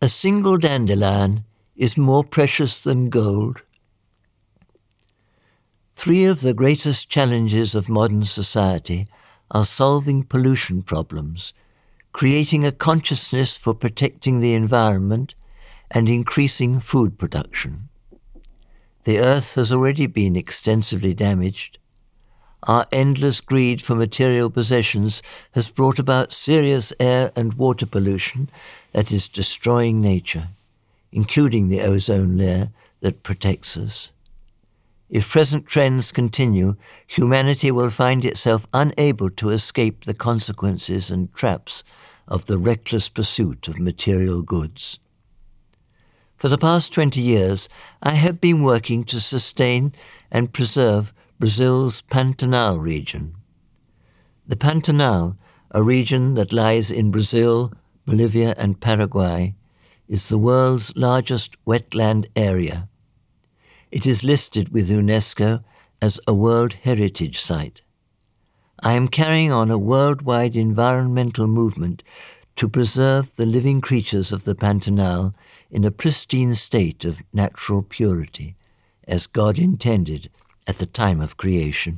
A single dandelion is more precious than gold. 3 of the greatest challenges of modern society are solving pollution problems, creating a consciousness for protecting the environment, and increasing food production. The earth has already been extensively damaged. Our endless greed for material possessions has brought about serious air and water pollution that is destroying nature, including the ozone layer that protects us. If present trends continue, humanity will find itself unable to escape the consequences and traps of the reckless pursuit of material goods. For the past 20 years, I have been working to sustain and preserve Brazil's Pantanal region. The Pantanal, a region that lies in Brazil, Bolivia, and Paraguay, is the world's largest wetland area. It is listed with UNESCO as a World Heritage Site. I am carrying on a worldwide environmental movement to preserve the living creatures of the Pantanal in a pristine state of natural purity, as God intended at the time of creation.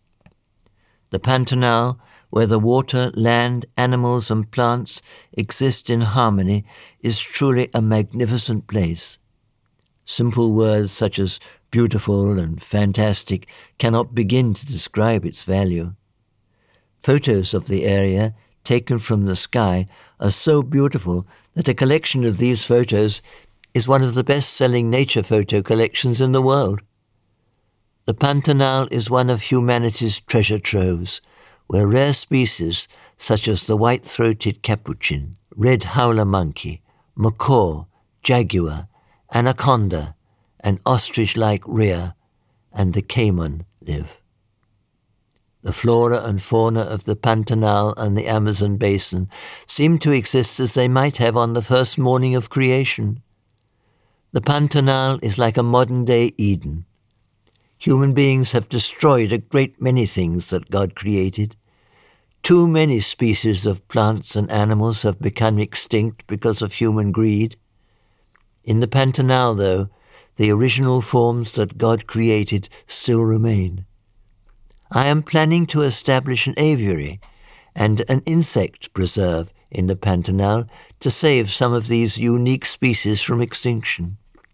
The Pantanal, where the water, land, animals, and plants exist in harmony, is truly a magnificent place. Simple words such as beautiful and fantastic cannot begin to describe its value. Photos of the area taken from the sky are so beautiful that a collection of these photos is one of the best-selling nature photo collections in the world. The Pantanal is one of humanity's treasure troves, where rare species such as the white-throated capuchin, red howler monkey, macaw, jaguar, anaconda, and ostrich-like rhea, and the caiman live. The flora and fauna of the Pantanal and the Amazon basin seem to exist as they might have on the first morning of creation. The Pantanal is like a modern-day Eden. Human beings have destroyed a great many things that God created. Too many species of plants and animals have become extinct because of human greed. In the Pantanal, though, the original forms that God created still remain. I am planning to establish an aviary and an insect preserve in the Pantanal to save some of these unique species from extinction.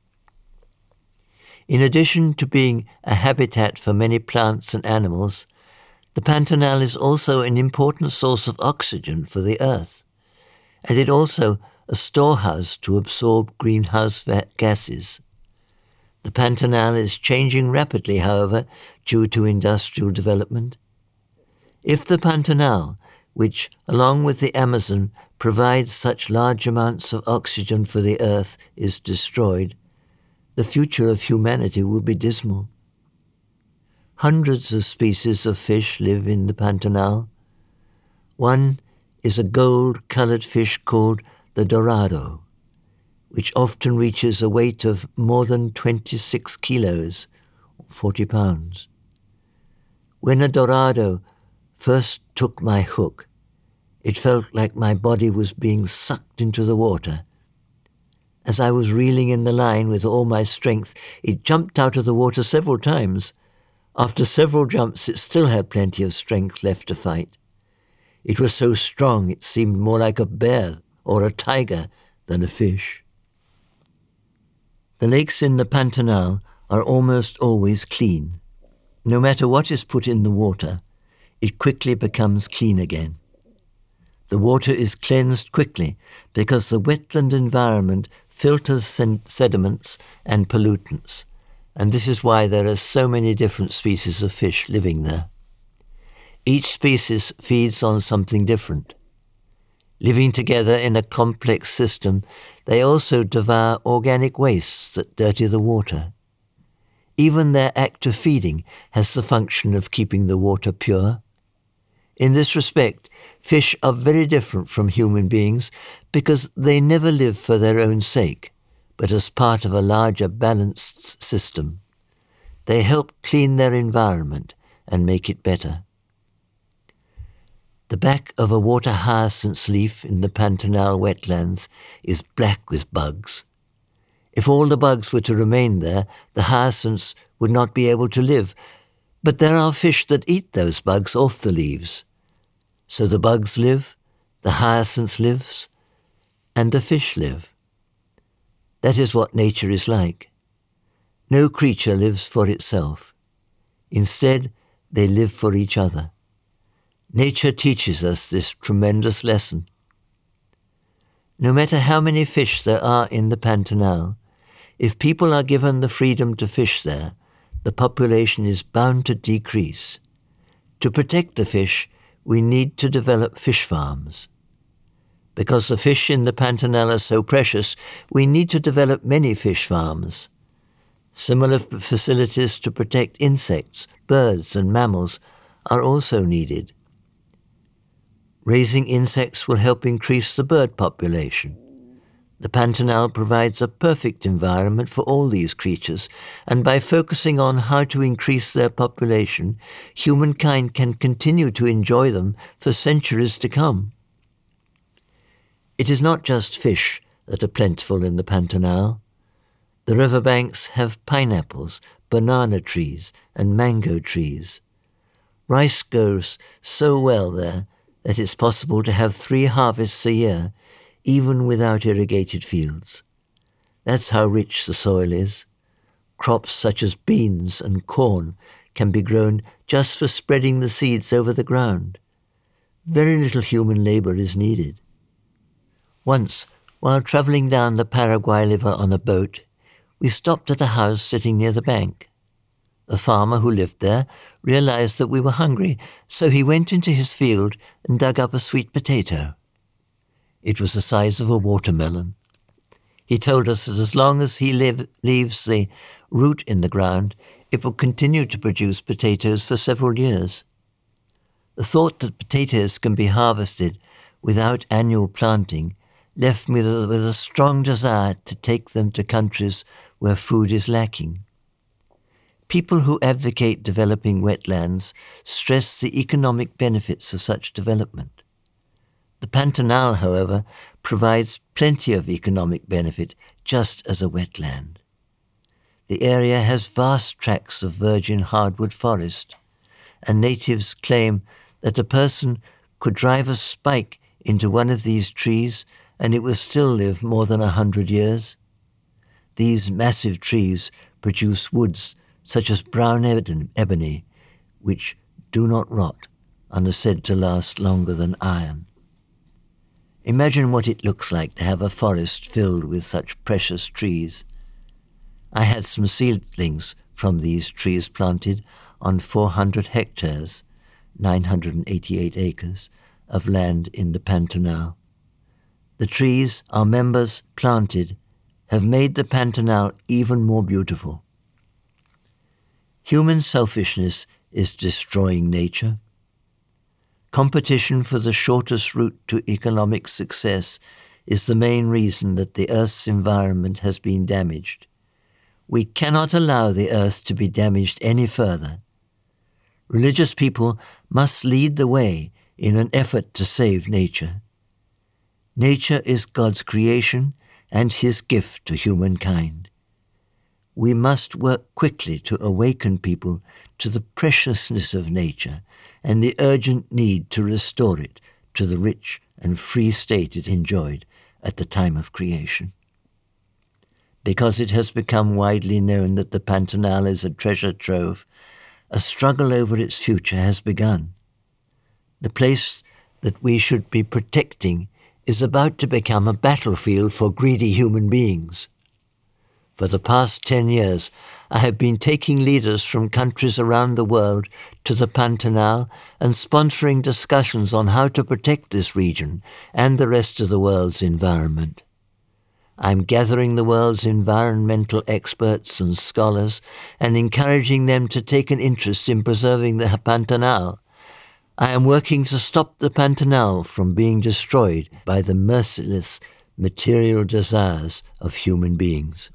In addition to being a habitat for many plants and animals, the Pantanal is also an important source of oxygen for the earth, and it also a storehouse to absorb greenhouse gases. The Pantanal is changing rapidly, however, due to industrial development. If the Pantanal, which, along with the Amazon, provides such large amounts of oxygen for the earth, is destroyed, the future of humanity will be dismal. Hundreds of species of fish live in the Pantanal. One is a gold-colored fish called the dorado, which often reaches a weight of more than 26 kilos, 40 pounds. When a dorado first took my hook, it felt like my body was being sucked into the water. As I was reeling in the line with all my strength, it jumped out of the water several times. After several jumps, it still had plenty of strength left to fight. It was so strong it seemed more like a bear or a tiger than a fish. The lakes in the Pantanal are almost always clean. No matter what is put in the water, it quickly becomes clean again. The water is cleansed quickly because the wetland environment filters sediments and pollutants, and this is why there are so many different species of fish living there. Each species feeds on something different. Living together in a complex system, they also devour organic wastes that dirty the water. Even their act of feeding has the function of keeping the water pure. In this respect, fish are very different from human beings because they never live for their own sake, but as part of a larger balanced system. They help clean their environment and make it better. The back of a water hyacinth leaf in the Pantanal wetlands is black with bugs. If all the bugs were to remain there, the hyacinths would not be able to live. But there are fish that eat those bugs off the leaves. So the bugs live, the hyacinth lives, and the fish live. That is what nature is like. No creature lives for itself. Instead, they live for each other. Nature teaches us this tremendous lesson. No matter how many fish there are in the Pantanal, if people are given the freedom to fish there, the population is bound to decrease. To protect the fish, we need to develop fish farms. Because the fish in the Pantanal are so precious, we need to develop many fish farms. Similar facilities to protect insects, birds, and mammals are also needed. Raising insects will help increase the bird population. The Pantanal provides a perfect environment for all these creatures, and by focusing on how to increase their population, humankind can continue to enjoy them for centuries to come. It is not just fish that are plentiful in the Pantanal. The riverbanks have pineapples, banana trees, and mango trees. Rice grows so well there that it's possible to have 3 harvests a year, even without irrigated fields. That's how rich the soil is. Crops such as beans and corn can be grown just for spreading the seeds over the ground. Very little human labor is needed. Once, while traveling down the Paraguay River on a boat, we stopped at a house sitting near the bank. The farmer who lived there realized that we were hungry, so he went into his field and dug up a sweet potato. It was the size of a watermelon. He told us that as long as he leaves the root in the ground, it will continue to produce potatoes for several years. The thought that potatoes can be harvested without annual planting left me with a strong desire to take them to countries where food is lacking. People who advocate developing wetlands stress the economic benefits of such development. The Pantanal, however, provides plenty of economic benefit just as a wetland. The area has vast tracts of virgin hardwood forest, and natives claim that a person could drive a spike into one of these trees and it will still live more than 100 years. These massive trees produce woods such as brown ebony, which do not rot and are said to last longer than iron. Imagine what it looks like to have a forest filled with such precious trees. I had some seedlings from these trees planted on 400 hectares, 988 acres, of land in the Pantanal. The trees our members planted have made the Pantanal even more beautiful. Human selfishness is destroying nature. Competition for the shortest route to economic success is the main reason that the Earth's environment has been damaged. We cannot allow the Earth to be damaged any further. Religious people must lead the way in an effort to save nature. Nature is God's creation and His gift to humankind. We must work quickly to awaken people to the preciousness of nature and the urgent need to restore it to the rich and free state it enjoyed at the time of creation. Because it has become widely known that the Pantanal is a treasure trove, a struggle over its future has begun. The place that we should be protecting is about to become a battlefield for greedy human beings. For the past 10 years, I have been taking leaders from countries around the world to the Pantanal and sponsoring discussions on how to protect this region and the rest of the world's environment. I'm gathering the world's environmental experts and scholars and encouraging them to take an interest in preserving the Pantanal. I am working to stop the Pantanal from being destroyed by the merciless material desires of human beings.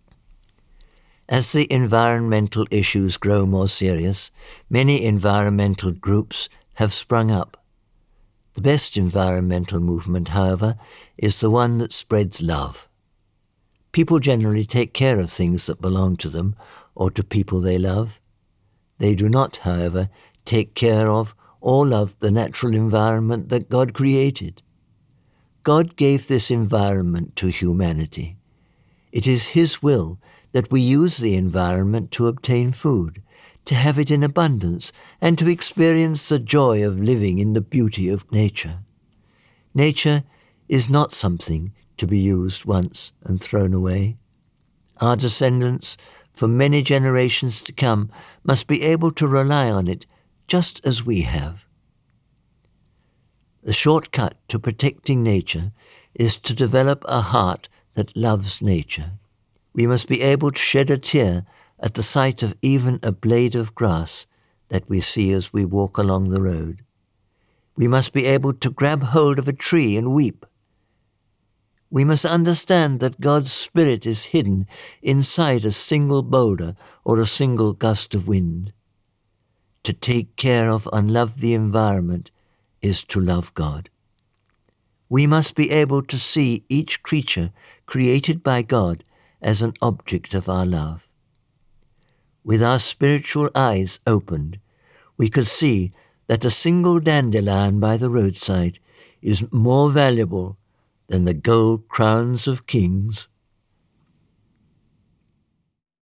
As the environmental issues grow more serious, many environmental groups have sprung up. The best environmental movement, however, is the one that spreads love. People generally take care of things that belong to them or to people they love. They do not, however, take care of or love the natural environment that God created. God gave this environment to humanity. It is His will that we use the environment to obtain food, to have it in abundance, and to experience the joy of living in the beauty of nature. Nature is not something to be used once and thrown away. Our descendants, for many generations to come, must be able to rely on it just as we have. The shortcut to protecting nature is to develop a heart that loves nature. We must be able to shed a tear at the sight of even a blade of grass that we see as we walk along the road. We must be able to grab hold of a tree and weep. We must understand that God's Spirit is hidden inside a single boulder or a single gust of wind. To take care of and love the environment is to love God. We must be able to see each creature created by God as an object of our love. With our spiritual eyes opened, we could see that a single dandelion by the roadside is more valuable than the gold crowns of kings.